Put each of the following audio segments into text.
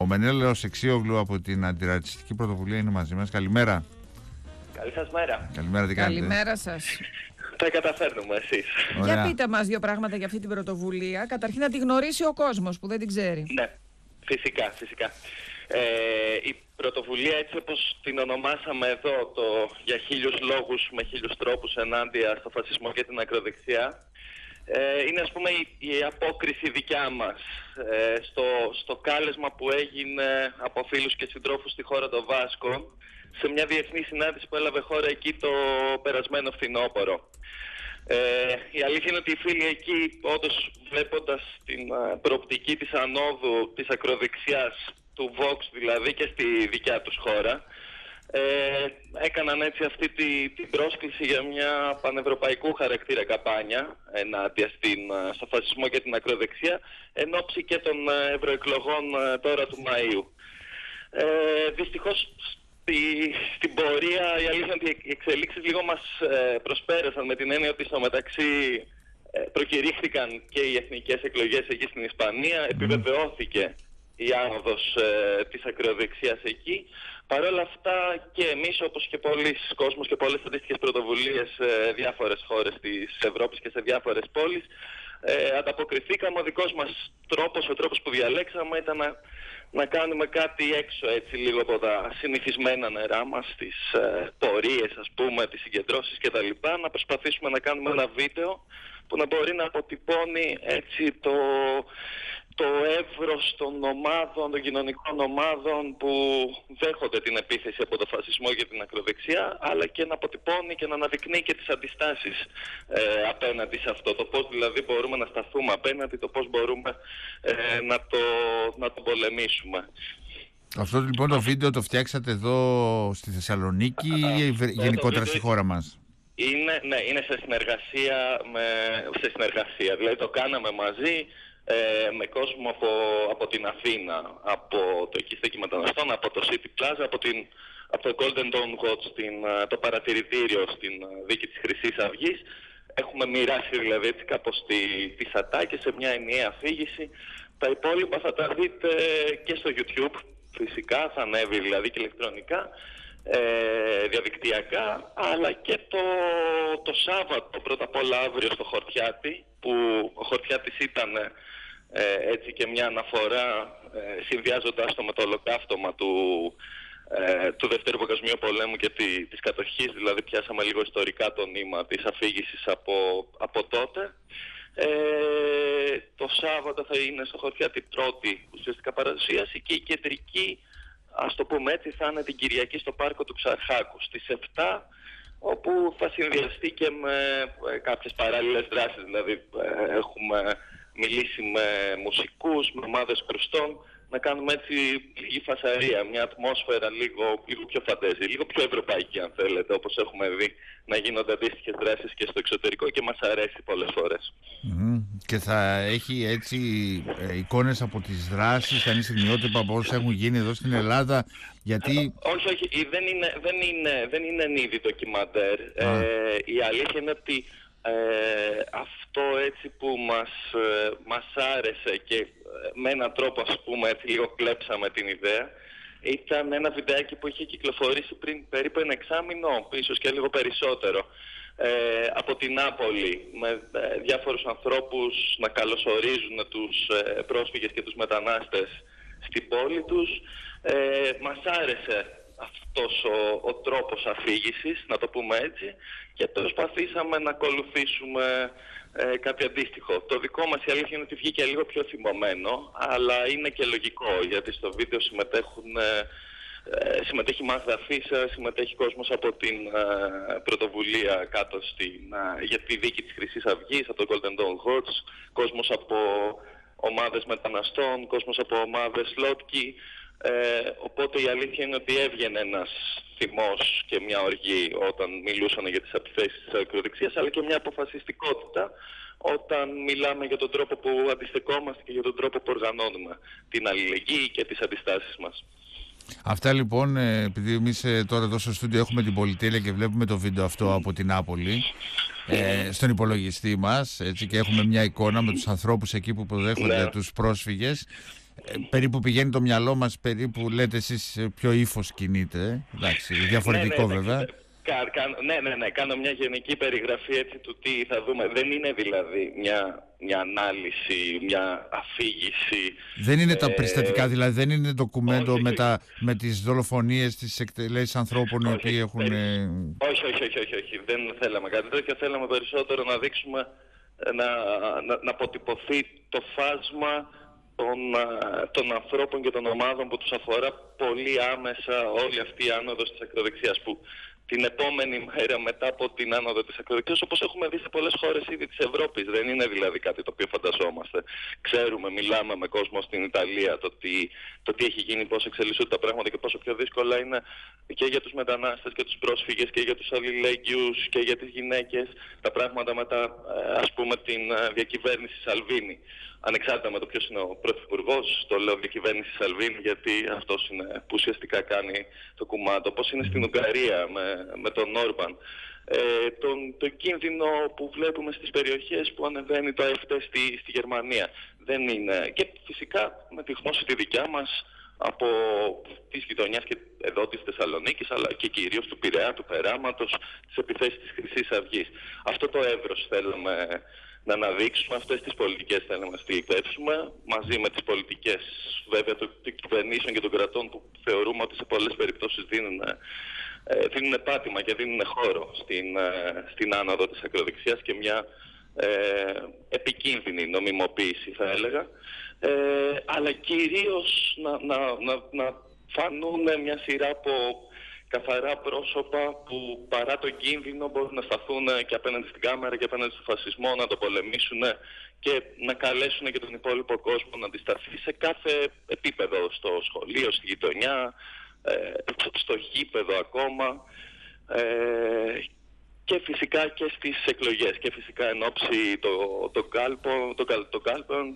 Μενέλαος Εξίογλου από την Αντιρατσιστική Πρωτοβουλία είναι μαζί μας. Καλημέρα. Καλή σας μέρα. Καλημέρα, τι κάνετε? Καλημέρα σας. Τα καταφέρνουμε εσείς. Ωραία. Για πείτε μας δύο πράγματα για αυτή την πρωτοβουλία. Καταρχήν να τη γνωρίσει ο κόσμος που δεν την ξέρει. Ναι, φυσικά. Η πρωτοβουλία, έτσι όπως την ονομάσαμε εδώ, το για 1000 λόγους με 1000 τρόπους ενάντια στο φασισμό και την ακροδεξιά, είναι ας πούμε η απόκριση δικιά μας στο κάλεσμα που έγινε από φίλους και συντρόφους στη χώρα των Βάσκων σε μια διεθνή συνάντηση που έλαβε χώρα εκεί το περασμένο φθινόπωρο. Η αλήθεια είναι ότι οι φίλοι εκεί, όντως βλέποντας την προοπτική της ανόδου της ακροδεξιάς, του Vox δηλαδή, και στη δικιά τους χώρα, έκαναν έτσι αυτή την πρόσκληση για μια πανευρωπαϊκού χαρακτήρα καμπάνια ενάντια στο φασισμό και την ακροδεξιά εν ώψη και των ευρωεκλογών τώρα του Μαΐου. Δυστυχώς στην πορεία η αλήθεια είναι ότι οι εξελίξεις λίγο μας προσπέρασαν, με την έννοια ότι στο μεταξύ προκηρύχθηκαν και οι εθνικές εκλογές εκεί στην Ισπανία, επιβεβαιώθηκε η άνοδος της ακροδεξιάς εκεί. Παρ' όλα αυτά και εμείς, όπως και πολλοί κόσμος και πολλές αντίστοιχες πρωτοβουλίες σε διάφορες χώρες της Ευρώπης και σε διάφορες πόλεις, ανταποκριθήκαμε. Ο δικός μας τρόπος, ο τρόπος που διαλέξαμε ήταν να κάνουμε κάτι έξω, έτσι λίγο από τα συνηθισμένα νερά μας, τις πορείες, ας πούμε, τις συγκεντρώσεις κτλ. Να προσπαθήσουμε να κάνουμε ένα βίντεο που να μπορεί να αποτυπώνει έτσι το εύρος των ομάδων, των κοινωνικών ομάδων που δέχονται την επίθεση από το φασισμό και την ακροδεξιά, αλλά και να αποτυπώνει και να αναδεικνύει και τις αντιστάσεις απέναντι σε αυτό. Το πώς δηλαδή μπορούμε να σταθούμε απέναντι, το πώς μπορούμε να το πολεμήσουμε. Αυτό λοιπόν το βίντεο το φτιάξατε εδώ στη Θεσσαλονίκη ή γενικότερα στη χώρα μας? Είναι σε συνεργασία, δηλαδή το κάναμε μαζί με κόσμο από την Αθήνα, από το οικιστέκι μεταναστών, από το City Plaza, από το Golden Dawn Watch, το παρατηρητήριο στην δίκη της Χρυσής Αυγής. Έχουμε μοιράσει δηλαδή έτσι κάπως τις ατάκες σε μια ενιαία αφήγηση. Τα υπόλοιπα θα τα δείτε και στο YouTube, φυσικά θα ανέβει δηλαδή και ηλεκτρονικά, διαδικτυακά, αλλά και το Σάββατο πρώτα απ' όλα αύριο στο Χορτιάτι, που ο Χορτιάτης ήταν έτσι και μια αναφορά συνδυάζοντας το με το ολοκαύτωμα του Δευτέρου Παγκοσμίου Πολέμου και της κατοχής, δηλαδή πιάσαμε λίγο ιστορικά το νήμα της αφήγησης από τότε. Το Σάββατο θα είναι στο Χορτιάτι πρώτη ουσιαστικά παρουσίαση, και η κεντρική, ας το πούμε έτσι, θα είναι την Κυριακή στο πάρκο του Ξαρχάκου στις 7, όπου θα συνδυαστεί και με κάποιες παράλληλες δράσεις. Δηλαδή έχουμε μιλήσει με μουσικούς, με ομάδες κρουστών, να κάνουμε έτσι λίγη φασαρία, μια ατμόσφαιρα λίγο πιο φαντέζη, λίγο πιο ευρωπαϊκή αν θέλετε, όπως έχουμε δει να γίνονται αντίστοιχες δράσεις και στο εξωτερικό και μας αρέσει πολλές φορές. Και θα έχει έτσι εικόνες από τις δράσεις, θα είναι στιγμιότυπα από όσα έχουν γίνει εδώ στην Ελλάδα, γιατί... Όχι, δεν είναι νίδι ντοκιμαντέρ. Η αλήθεια είναι ότι αυτό έτσι που μας άρεσε και με έναν τρόπο, ας πούμε, έτσι λίγο κλέψαμε την ιδέα, ήταν ένα βιντεάκι που είχε κυκλοφορήσει πριν περίπου ένα εξάμηνο, ίσως και λίγο περισσότερο, από την Νάπολη, με διάφορους ανθρώπους να καλωσορίζουν τους πρόσφυγες και τους μετανάστες στην πόλη τους. Μας άρεσε αυτός ο τρόπος αφήγησης, να το πούμε έτσι, και προσπαθήσαμε να ακολουθήσουμε κάτι αντίστοιχο. Το δικό μας, η αλήθεια είναι ότι βγήκε λίγο πιο θυμωμένο, αλλά είναι και λογικό, γιατί στο βίντεο συμμετέχει η Μάγδα Φίσα, συμμετέχει κόσμος από την πρωτοβουλία κάτω για τη δίκη της Χρυσής Αυγής, από το Golden Dawn Watch, κόσμος από ομάδες μεταναστών, κόσμος από ομάδες Λότκι. Οπότε η αλήθεια είναι ότι έβγαινε ένας θυμός και μια οργή όταν μιλούσαν για τις επιθέσεις της ακροδεξιάς, αλλά και μια αποφασιστικότητα όταν μιλάμε για τον τρόπο που αντιστεκόμαστε και για τον τρόπο που οργανώνουμε την αλληλεγγύη και τις αντιστάσεις μας. Αυτά λοιπόν, επειδή εμείς τώρα εδώ στο στούντιο έχουμε την πολυτέλεια και βλέπουμε το βίντεο αυτό από την Νάπολη στον υπολογιστή μας, έτσι, και έχουμε μια εικόνα με τους ανθρώπους εκεί που υποδέχονται τους πρόσφυγες. περίπου πηγαίνει το μυαλό μας, περίπου λέτε εσείς ποιο ύφος κινείται, εντάξει, διαφορετικό βέβαια. Ναι, κάνω μια γενική περιγραφή έτσι του τι θα δούμε. Δεν είναι δηλαδή μια ανάλυση, μια αφήγηση. Δεν είναι τα περιστατικά, δηλαδή δεν είναι ντοκουμέντο με τις δολοφονίες, τις εκτελέσεις ανθρώπων οι οποίοι έχουν... Όχι. Δεν θέλαμε κάτι τέτοιο. Θέλαμε περισσότερο να δείξουμε, να αποτυπωθεί το φάσμα των ανθρώπων και των ομάδων που τους αφορά πολύ άμεσα όλη αυτή η άνοδος της ακροδεξιάς, που την επόμενη μέρα μετά από την άνοδο της ακροδεξιάς, όπως έχουμε δει σε πολλές χώρες ήδη της Ευρώπης, δεν είναι δηλαδή κάτι το οποίο φανταζόμαστε. Ξέρουμε, μιλάμε με κόσμο στην Ιταλία το τι έχει γίνει, πώς εξελισσούνται τα πράγματα και πόσο πιο δύσκολα είναι και για τους μετανάστες και τους πρόσφυγες και για τους αλληλέγγυους και για τις γυναίκες τα πράγματα μετά, ας πούμε, την διακυβέρνηση Σαλβίνη. Ανεξάρτητα με το ποιος είναι ο πρωθυπουργός, το λέω διακυβέρνηση Σαλβίνη, γιατί αυτός είναι που ουσιαστικά κάνει το κουμάντο. Πώς είναι στην Ουγγαρία με τον Όρμπαν. Τον κίνδυνο που βλέπουμε στις περιοχές που ανεβαίνει το ΑΕΦΤ στη Γερμανία. Δεν είναι. Και φυσικά με τη γνώση τη δικιά μας από τις γειτονιάς και εδώ της Θεσσαλονίκης, αλλά και κυρίως του Πειραιά, του Περάματος, τις επιθέσεις της Χρυσής Αυγής. Αυτό το εύρος θέλουμε να αναδείξουμε, αυτές τις πολιτικές θέλουμε να στυλιτεύσουμε, μαζί με τις πολιτικές βέβαια των κυβερνήσεων και των κρατών που θεωρούμε ότι σε πολλές περιπτώσεις δίνουν πάτημα και δίνουν χώρο στην άνοδο της ακροδεξιάς και μια επικίνδυνη νομιμοποίηση, θα έλεγα, αλλά κυρίως να φανούν μια σειρά από καθαρά πρόσωπα που παρά τον κίνδυνο μπορούν να σταθούν και απέναντι στην κάμερα και απέναντι στον φασισμό, να το πολεμήσουν και να καλέσουν και τον υπόλοιπο κόσμο να αντισταθεί σε κάθε επίπεδο, στο σχολείο, στη γειτονιά, στο γήπεδο ακόμα, και φυσικά και στις εκλογές και φυσικά εν ώψη των κάλπων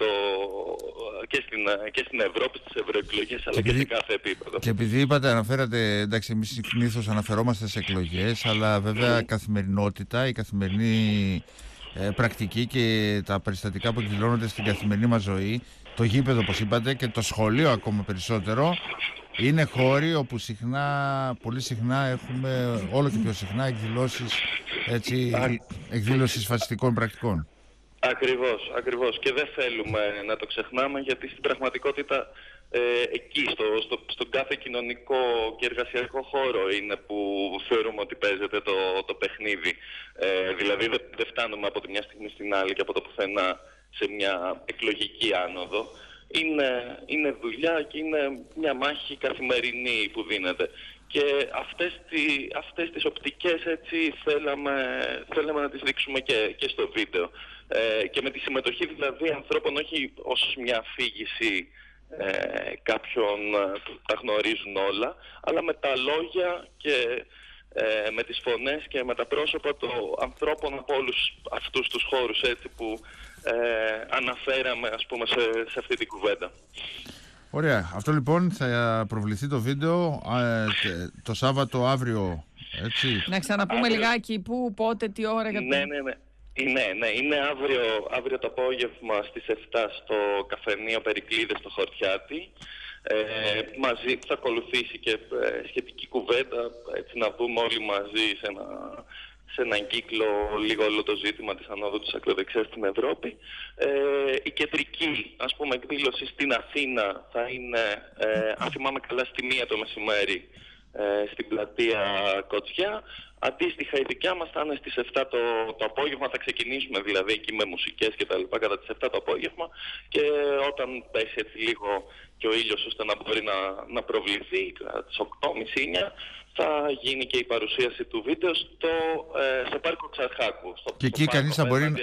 και στην Ευρώπη, στις ευρωεκλογές, αλλά και σε κάθε επίπεδο. Και επειδή αναφέρατε, εντάξει, εμείς συνήθως αναφερόμαστε σε εκλογές, αλλά βέβαια καθημερινότητα, η καθημερινή πρακτική και τα περιστατικά που εκδηλώνονται στην καθημερινή μας ζωή, το γήπεδο όπως είπατε και το σχολείο ακόμα περισσότερο, είναι χώροι όπου πολύ συχνά έχουμε, όλο και πιο συχνά, εκδήλωσεις φασιστικών πρακτικών. Ακριβώς. Και δεν θέλουμε να το ξεχνάμε, γιατί στην πραγματικότητα εκεί, στον κάθε κοινωνικό και εργασιακό χώρο είναι που θεωρούμε ότι παίζεται το παιχνίδι. Δηλαδή δεν φτάνουμε από τη μια στιγμή στην άλλη και από το πουθενά σε μια εκλογική άνοδο. Είναι δουλειά και είναι μια μάχη καθημερινή που δίνεται. Και αυτές τις οπτικές έτσι θέλαμε να τις δείξουμε και στο βίντεο. Και με τη συμμετοχή δηλαδή ανθρώπων, όχι ως μια αφήγηση κάποιων που τα γνωρίζουν όλα, αλλά με τα λόγια και με τις φωνές και με τα πρόσωπα των ανθρώπων από όλους αυτούς τους χώρους έτσι που αναφέραμε, ας πούμε, σε αυτή την κουβέντα. Ωραία. Αυτό λοιπόν θα προβληθεί το βίντεο το Σάββατο αύριο, έτσι. Να ξαναπούμε λιγάκι πού, πότε, τι ώρα. Ναι. Είναι αύριο το απόγευμα στις 7 στο καφενείο Περικλείδες στο Χορτιάτι. Μαζί θα ακολουθήσει και σχετική κουβέντα, έτσι να δούμε όλοι μαζί σε έναν κύκλο λίγο όλο το ζήτημα της ανόδου της ακροδεξιάς στην Ευρώπη. Η κεντρική, ας πούμε, εκδήλωση στην Αθήνα θα είναι, αν θυμάμαι καλά, στη 1 το μεσημέρι στην πλατεία Κοτσιά. Αντίστοιχα η δικιά μας θα είναι στις 7 το απόγευμα, θα ξεκινήσουμε δηλαδή εκεί με μουσικές και τα λοιπά κατά τις 7 το απόγευμα, και όταν πέσει έτσι λίγο και ο ήλιος ώστε να μπορεί να προβληθεί κατά τις 8.30-9 θα γίνει και η παρουσίαση του βίντεο στο πάρκο Ξαρχάκου. Και εκεί κανείς θα μπορεί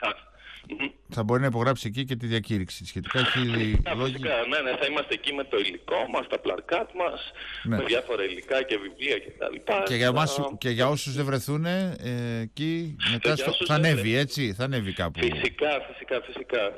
να υπογράψει εκεί και τη διακήρυξη σχετικά. Φυσικά, ναι, θα είμαστε εκεί με το υλικό μας, τα πλαρκάτ μας, με διάφορα υλικά και βιβλία κτλ. Και για όσους δεν βρεθούν εκεί, μετά θα ανέβει, έτσι, θα ανέβει κάπου. Φυσικά.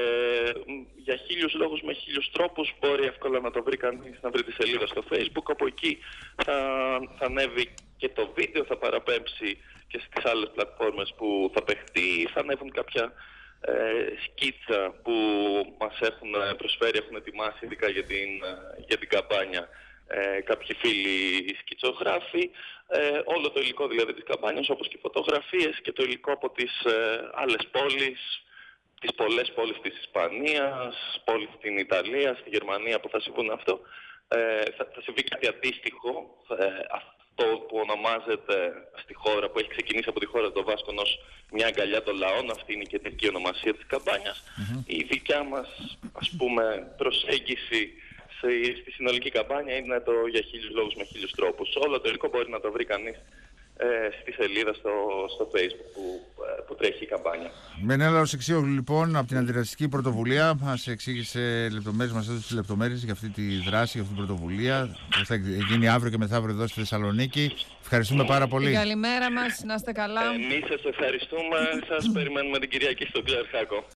Για 1000 λόγους με 1000 τρόπους μπορεί εύκολα να το βρει κανείς, να βρει τη σελίδα στο Facebook. Από εκεί θα ανέβει και το βίντεο, θα παραπέμψει και στις άλλες πλατφόρμες που θα παιχτεί, θα ανέβουν κάποια σκίτσα που μας έχουν προσφέρει, έχουν ετοιμάσει ειδικά για την καμπάνια κάποιοι φίλοι σκητσογράφοι, όλο το υλικό δηλαδή της καμπάνιας, όπως και φωτογραφίες και το υλικό από τις άλλες πόλεις, τις πολλές πόλεις της Ισπανίας, πόλεις στην Ιταλία, στη Γερμανία που θα συμβούν αυτό. Θα συμβεί κάτι αντίστοιχο, αυτό που ονομάζεται στη χώρα, που έχει ξεκινήσει από τη χώρα των Βάσκων ως μια αγκαλιά των λαών, αυτή είναι η κεντρική ονομασία της καμπάνιας. Η δικιά μας, ας πούμε, προσέγγιση στη συνολική καμπάνια είναι το «Για 1000 λόγους με 1000 τρόπους». Όλο το υλικό μπορεί να το βρει κανείς στη σελίδα στο Facebook που τρέχει η καμπάνια. Μενέλαος Εξίογλου, λοιπόν, από την Αντιρατσιστική Πρωτοβουλία, μας εξήγησε λεπτομέρειες, μας έδωσε λεπτομέρειες για αυτή τη δράση, για αυτή την πρωτοβουλία που θα γίνει αύριο και μεθαύριο εδώ στη Θεσσαλονίκη. Ευχαριστούμε πάρα πολύ. Καλημέρα μας, να είστε καλά. Εμείς σας ευχαριστούμε, σας περιμένουμε την Κυριακή στον Ξαρχάκο.